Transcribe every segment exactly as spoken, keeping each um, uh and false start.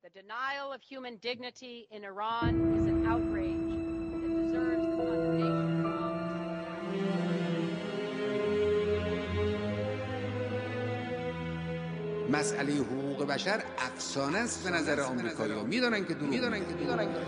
The denial of human dignity in Iran is an outrage that deserves the condemnation of all. مسئله حقوق بشر افسانه است به نظر آمریکایی‌ها. میدونن که دروغ میدونن که میدونن که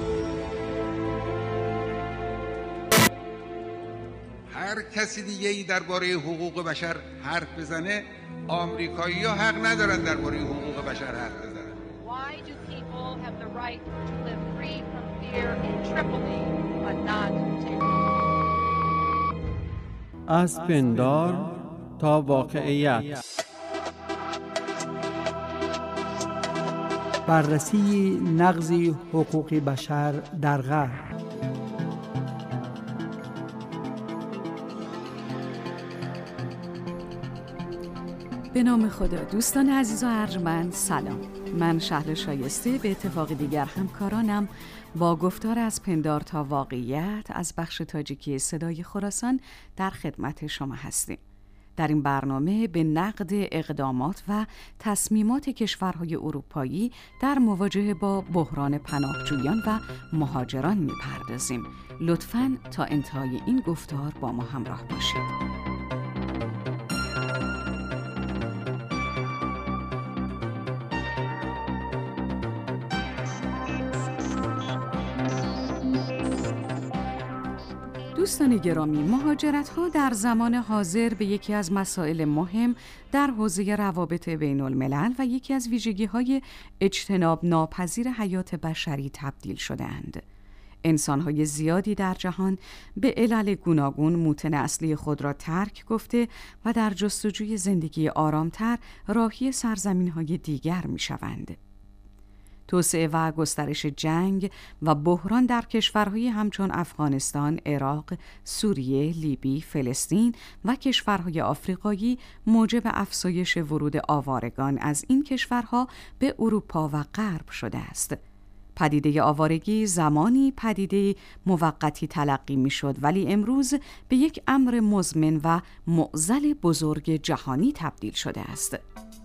هر کسی دیگه ای درباره حقوق بشر حرف بزنه، آمریکایی‌ها حق ندارن درباره حقوق بشر حرف بزنن. Why do people have the right to live free from fear in Tripoli but not in از پندار تا واقعیت، بررسی نقض حقوق بشر در غرب. به نام خدا. دوستان عزیز و ارجمند، سلام. من شهلا شایسته به اتفاق دیگر همکارانم با گفتار از پندار تا واقعیت از بخش تاجیکی صدای خراسان در خدمت شما هستیم. در این برنامه به نقد اقدامات و تصمیمات کشورهای اروپایی در مواجهه با بحران پناهجویان و مهاجران می‌پردازیم. لطفاً تا انتهای این گفتار با ما همراه باشید. دوستان گرامی، مهاجرت‌ها در زمان حاضر به یکی از مسائل مهم در حوزه روابط بین الملل و یکی از ویژگی‌های اجتناب ناپذیر حیات بشری تبدیل شده‌اند. انسان‌های زیادی در جهان به علل گوناگون موطن اصلی خود را ترک گفته و در جستجوی زندگی آرامتر راهی سرزمین‌های دیگر می‌شوند. توسعه و گسترش جنگ و بحران در کشورهای همچون افغانستان، عراق، سوریه، لیبی، فلسطین و کشورهای آفریقایی موجب افزایش ورود آوارگان از این کشورها به اروپا و غرب شده است. پدیده آوارگی زمانی پدیده موقتی تلقی می‌شد، ولی امروز به یک امر مزمن و معضل بزرگ جهانی تبدیل شده است.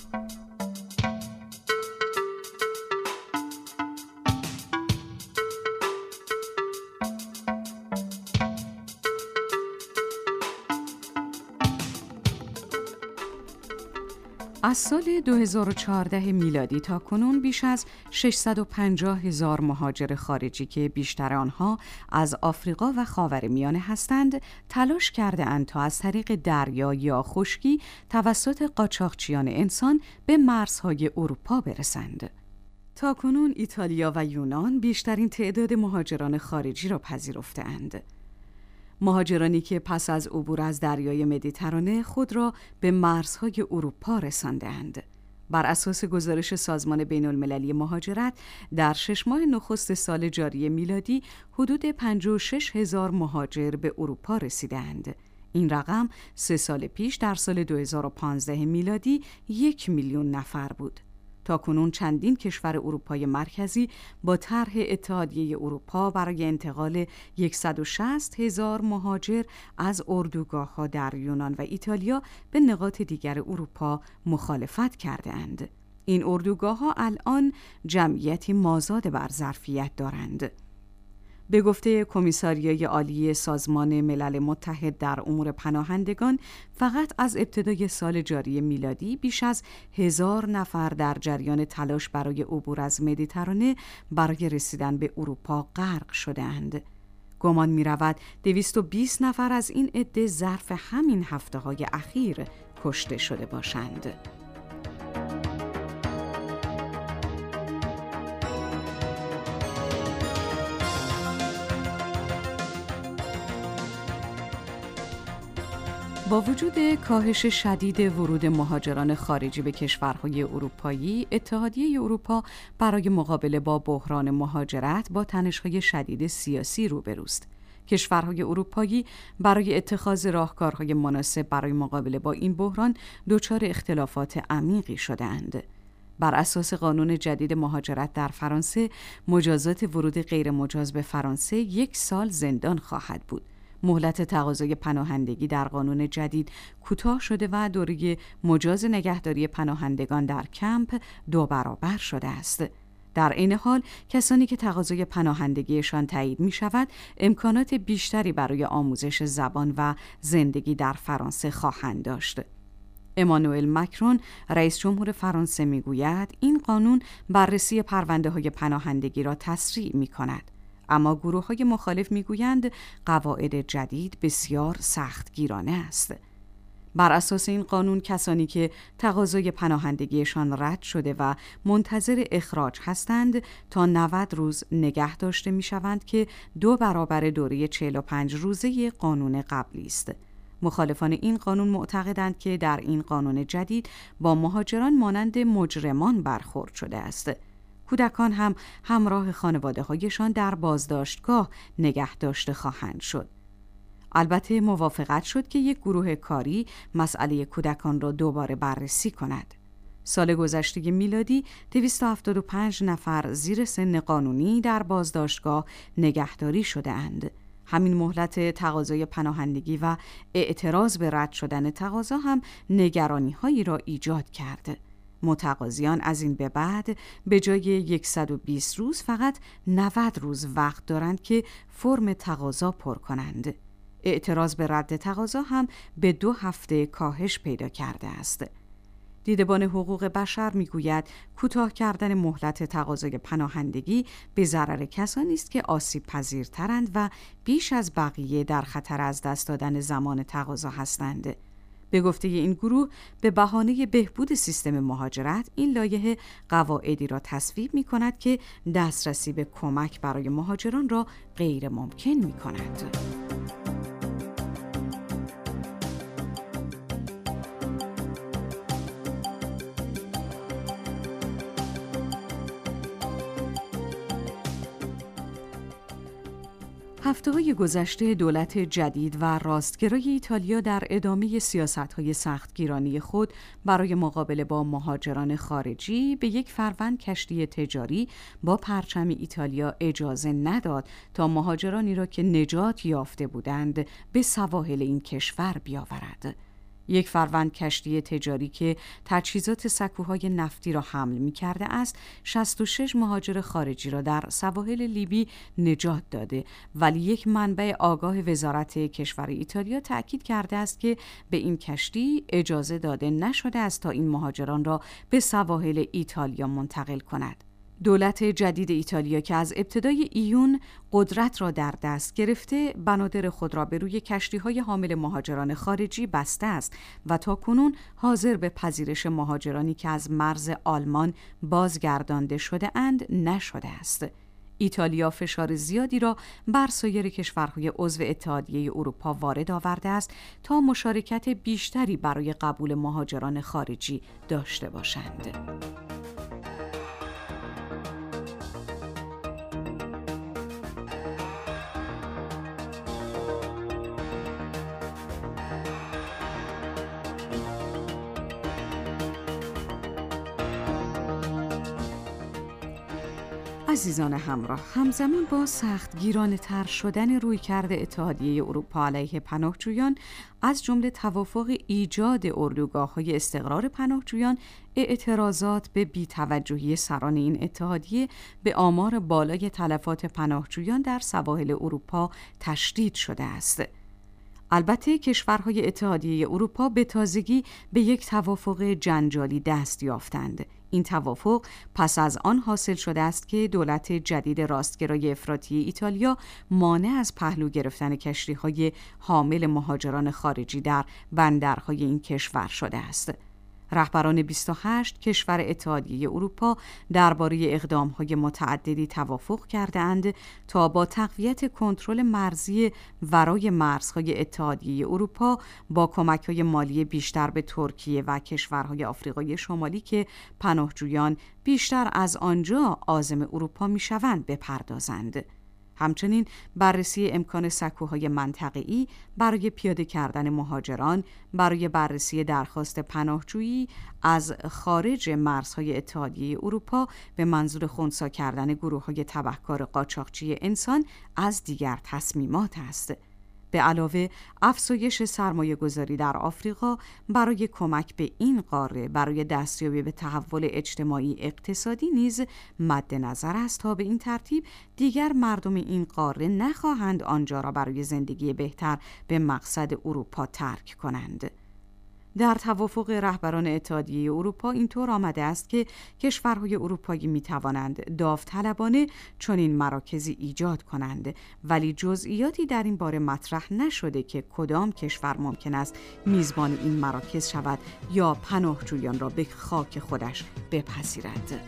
از سال دو هزار و چهارده میلادی تا کنون بیش از ششصد و پنجاه هزار مهاجر خارجی که بیشتر آنها از آفریقا و خاورمیانه هستند، تلاش کرده اند تا از طریق دریا یا خشکی توسط قاچاقچیان انسان به مرزهای اروپا برسند. تا کنون ایتالیا و یونان بیشترین تعداد مهاجران خارجی را پذیرفته‌اند. مهاجرانی که پس از عبور از دریای مدیترانه خود را به مرزهای اروپا رساندند. بر اساس گزارش سازمان بین المللی مهاجرت، در شش ماه نخست سال جاری میلادی حدود پنجاه و شش هزار مهاجر به اروپا رسیدند. این رقم سه سال پیش در سال دو هزار و پانزده میلادی یک میلیون نفر بود. تا کنون چندین کشور اروپای مرکزی با طرح اتحادیه اروپا برای انتقال صد و شصت هزار مهاجر از اردوگاه‌ها در یونان و ایتالیا به نقاط دیگر اروپا مخالفت کرده‌اند. این اردوگاه‌ها الان جمعیتی مازاد بر ظرفیت دارند. به گفته کمیساریای عالی سازمان ملل متحد در امور پناهندگان، فقط از ابتدای سال جاری میلادی بیش از هزار نفر در جریان تلاش برای عبور از مدیترانه برای رسیدن به اروپا غرق شده‌اند. گمان می‌رود دویست و بیست نفر از این عده ظرف همین هفته‌های اخیر کشته شده باشند. با وجود کاهش شدید ورود مهاجران خارجی به کشورهای اروپایی، اتحادیه اروپا برای مقابله با بحران مهاجرت با تنش‌های شدید سیاسی روبروست. کشورهای اروپایی برای اتخاذ راهکارهای مناسب برای مقابله با این بحران دچار اختلافات عمیقی شده‌اند. بر اساس قانون جدید مهاجرت در فرانسه، مجازات ورود غیر مجاز به فرانسه یک سال زندان خواهد بود. مهلت تقاضای پناهندگی در قانون جدید کوتاه شده و دوره مجاز نگهداری پناهندگان در کمپ دو برابر شده است. در این حال کسانی که تقاضای پناهندگیشان تایید می شود امکانات بیشتری برای آموزش زبان و زندگی در فرانسه خواهند داشت. امانوئل مکرون رئیس جمهور فرانسه می گوید این قانون بررسی پرونده های پناهندگی را تسریع می کند. اما گروه های مخالف می گویند قواعد جدید بسیار سختگیرانه است. بر اساس این قانون کسانی که تقاضای پناهندگیشان رد شده و منتظر اخراج هستند تا نود روز نگه داشته می شوند که دو برابر دوره چهل و پنج روزه قانون قبلی است. مخالفان این قانون معتقدند که در این قانون جدید با مهاجران مانند مجرمان برخورد شده است. کودکان هم همراه خانواده‌هایشان در بازداشتگاه نگه داشته خواهند شد. البته موافقت شد که یک گروه کاری مسئله کودکان را دوباره بررسی کند. سال گذشته میلادی دویست و هفتاد و پنج نفر زیر سن قانونی در بازداشتگاه نگهداری شده اند. همین مهلت تقاضای پناهندگی و اعتراض به رد شدن تقاضا هم نگرانی هایی را ایجاد کرد. متقاضیان از این به بعد به جای صد و بیست روز فقط نود روز وقت دارند که فرم تقاضا پر کنند. اعتراض به رد تقاضا هم به دو هفته کاهش پیدا کرده است. دیدبان حقوق بشر میگوید کوتاه کردن مهلت تقاضای پناهندگی به ضرر کسانی است که آسیب پذیرترند و بیش از بقیه در خطر از دست دادن زمان تقاضا هستند. به گفته این گروه به بهانه بهبود سیستم مهاجرت این لایحه قواعدی را تصویب می کند که دسترسی به کمک برای مهاجران را غیر ممکن می کند. هفته‌های گذشته دولت جدید و راستگرای ایتالیا در ادامه سیاست‌های سختگیرانه خود برای مقابله با مهاجران خارجی به یک فروند کشتی تجاری با پرچم ایتالیا اجازه نداد تا مهاجرانی را که نجات یافته بودند به سواحل این کشور بیاورد. یک فروند کشتی تجاری که تجهیزات سکوهای نفتی را حمل می کرده است، شصت و شش مهاجر خارجی را در سواحل لیبی نجات داده، ولی یک منبع آگاه وزارت کشور ایتالیا تأکید کرده است که به این کشتی اجازه داده نشده است تا این مهاجران را به سواحل ایتالیا منتقل کند. دولت جدید ایتالیا که از ابتدای ایون قدرت را در دست گرفته، بنادر خود را به روی کشتی‌های حامل مهاجران خارجی بسته است و تاکنون حاضر به پذیرش مهاجرانی که از مرز آلمان بازگردانده شده اند نشده است. ایتالیا فشار زیادی را بر سایر کشورهای عضو اتحادیه اروپا وارد آورده است تا مشارکت بیشتری برای قبول مهاجران خارجی داشته باشند. عزیزان همراه، همزمان با سختگیرانه تر شدن رویکرد اتحادیه اروپا علیه پناهجویان، از جمله توافق ایجاد اردوگاه‌های استقرار پناهجویان، اعتراضات به بی‌توجهی سران این اتحادیه به آمار بالای تلفات پناهجویان در سواحل اروپا تشدید شده است. البته کشورهای اتحادیه اروپا به تازگی به یک توافق جنجالی دست یافتند. این توافق پس از آن حاصل شده است که دولت جدید راستگرای افراطی ایتالیا مانع از پهلو گرفتن کشتی‌های حامل مهاجران خارجی در بندرهای این کشور شده است. رهبران بیست و هشت کشور اتحادیه اروپا درباره اقدام‌های متعددی توافق کرده‌اند تا با تقویت کنترل مرزی ورای مرزهای اتحادیه اروپا با کمک‌های مالی بیشتر به ترکیه و کشورهای آفریقای شمالی که پناهجویان بیشتر از آنجا عازم اروپا می‌شوند بپردازند. همچنین بررسی امکان سکوهای منطقه‌ای برای پیاده کردن مهاجران، برای بررسی درخواست پناهجویی از خارج مرزهای اتحادیه اروپا به منظور خنثی کردن گروه‌های تبهکار قاچاقچی انسان از دیگر تصمیمات است. به علاوه افزایش سرمایه گذاری در آفریقا برای کمک به این قاره برای دستیابی به تحول اجتماعی اقتصادی نیز مد نظر است تا به این ترتیب دیگر مردم این قاره نخواهند آنجا را برای زندگی بهتر به مقصد اروپا ترک کنند. در توافق رهبران اتحادیه اروپا اینطور آمده است که کشورهای اروپایی می توانند داوطلبانه چنین مراکزی ایجاد کنند، ولی جزئیاتی در این باره مطرح نشده که کدام کشور ممکن است میزبان این مراکز شود یا پناهجویان را به خاک خودش بپذیرد.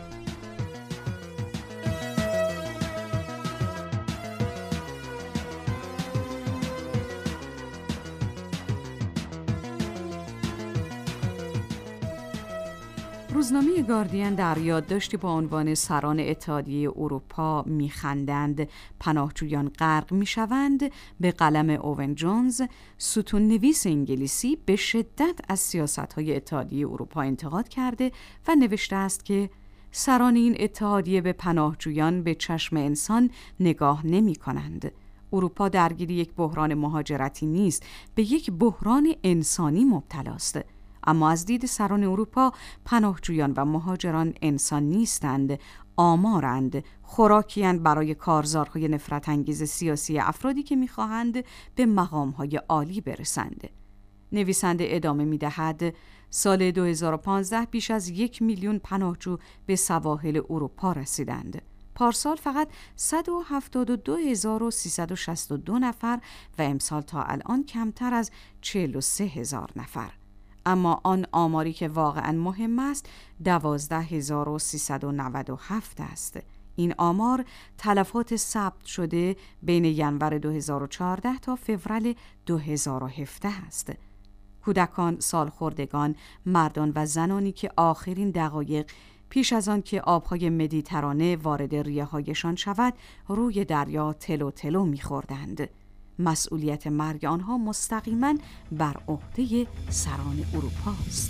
روزنامه گاردین در یادداشتی با عنوان سران اتحادیه اروپا میخندند، پناهجویان غرق میشوند، به قلم اوون جونز، ستون نویس انگلیسی، به شدت از سیاست‌های اتحادیه اروپا انتقاد کرده و نوشته است که سران این اتحادیه به پناهجویان به چشم انسان نگاه نمی کنند. اروپا درگیر یک بحران مهاجرتی نیست، به یک بحران انسانی مبتلاست. اما از دید سران اروپا پناهجویان و مهاجران انسان نیستند، آمارند، خوراکی‌اند برای کارزارهای نفرت انگیز سیاسی افرادی که می‌خواهند به مقام‌های عالی برسند. نویسنده ادامه می‌دهد سال دو هزار و پانزده بیش از یک میلیون پناهجو به سواحل اروپا رسیدند. پارسال فقط صد و هفتاد و دو هزار و سیصد و شصت و دو نفر و امسال تا الان کمتر از چهل و سه هزار نفر. اما آن آماری که واقعاً مهم است دوازده هزار و سیصد و نود و هفت است. این آمار تلفات ثبت شده بین ینور دو هزار و چهارده تا فوریه دو هزار و هفده است. کودکان، سالخوردگان، مردان و زنانی که آخرین دقایق پیش از آن که آبهای مدیترانه وارد ریه‌هایشان شود روی دریا تلو تلو می‌خوردند. مسئولیت مرگ آنها مستقیما بر عهده سران اروپا است.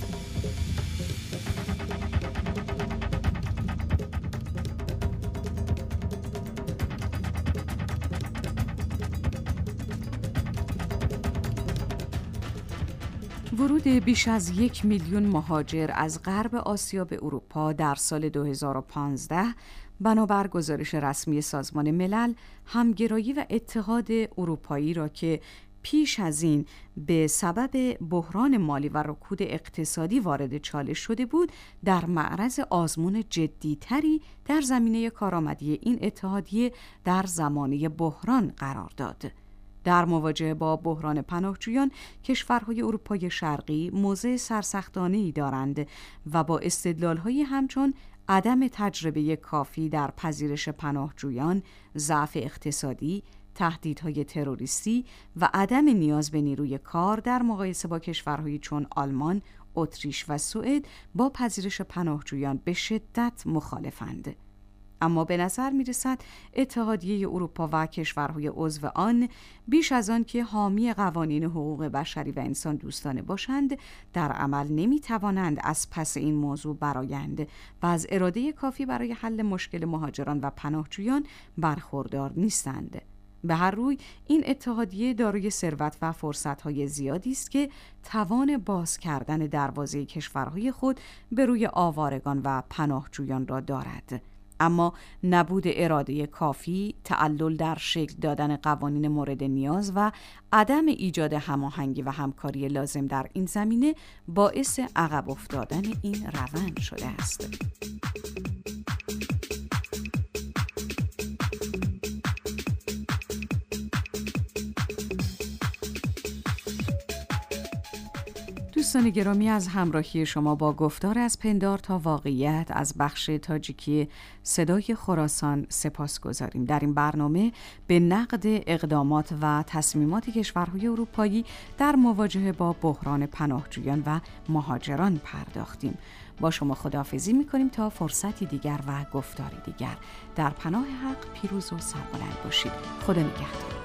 ورود بیش از یک میلیون مهاجر از غرب آسیا به اروپا در سال دو هزار و پانزده بنابر گزارش رسمی سازمان ملل همگرایی و اتحاد اروپایی را که پیش از این به سبب بحران مالی و رکود اقتصادی وارد چالش شده بود در معرض آزمون جدی‌تری در زمینه کارآمدی این اتحادیه در زمانه بحران قرار داد. در مواجهه با بحران پناهجویان کشورهای اروپای شرقی موضع سرسختانه‌ای دارند و با استدلال‌های همچون عدم تجربه کافی در پذیرش پناهجویان، ضعف اقتصادی، تهدیدهای تروریستی و عدم نیاز به نیروی کار در مقایسه با کشورهایی چون آلمان، اتریش و سوئد با پذیرش پناهجویان به شدت مخالفند. اما به نظر می رسد اتحادیه اروپا و کشورهای عضو آن بیش از آن که حامی قوانین حقوق بشری و انسان دوستانه باشند در عمل نمی توانند از پس این موضوع برآیند و از اراده کافی برای حل مشکل مهاجران و پناهجویان برخوردار نیستند. به هر روی این اتحادیه دارای ثروت و فرصت‌های زیادی است که توان باز کردن دروازه کشورهای خود به روی آوارگان و پناهجویان را دارد. اما نبود اراده کافی، تعلل در شکل دادن قوانین مورد نیاز و عدم ایجاد هماهنگی و همکاری لازم در این زمینه باعث عقب افتادن این روند شده است. دوستان گرامی، از همراهی شما با گفتار از پندار تا واقعیت از بخش تاجیکی صدای خراسان سپاس گذاریم. در این برنامه به نقد اقدامات و تصمیمات کشورهای اروپایی در مواجهه با بحران پناهجویان و مهاجران پرداختیم. با شما خداحافظی می‌کنیم تا فرصتی دیگر و گفتاری دیگر. در پناه حق پیروز و سربلند باشید. خدا نگهدار.